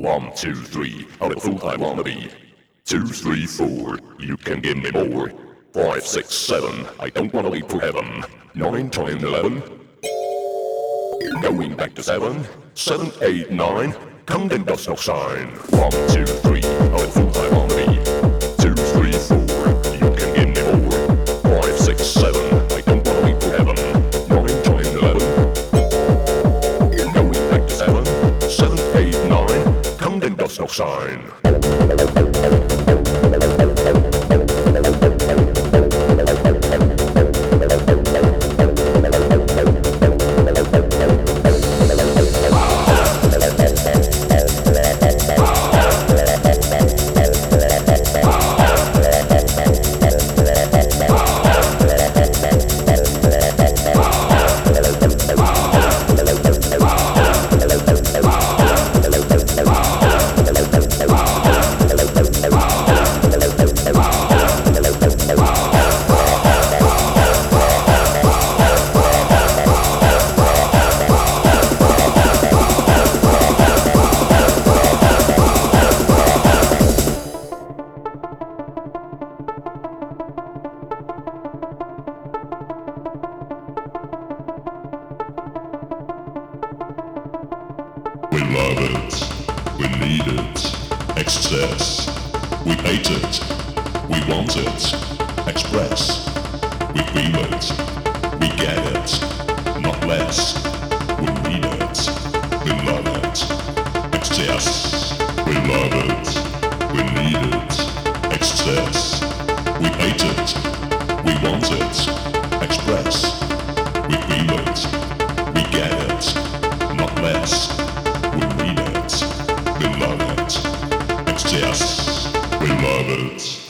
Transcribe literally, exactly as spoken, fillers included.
One, two, three, I'm a full-time wannabe. Two, three, four, you can give me more. Five, six, seven, I don't wanna wait for heaven. Nine, ten, eleven, going back to seven. Seven, eight, nine, counting does no sign. One, two, three, I'm a full-time wannabe. Two, three, four, you can give me more. Five, six, seven, I don't wanna wait for heaven. Nine, ten, eleven, going back to seven. Seven, eight, nine, counting does no sign. We love it, we need it, excess. We hate it, we want it, express. We feel it, we get it, not less. We need it, we love it, excess. We love it, we need it, excess. We hate it, we want it, express. We feel it, we get it, not less. We need it, we love it, it's just, we love it.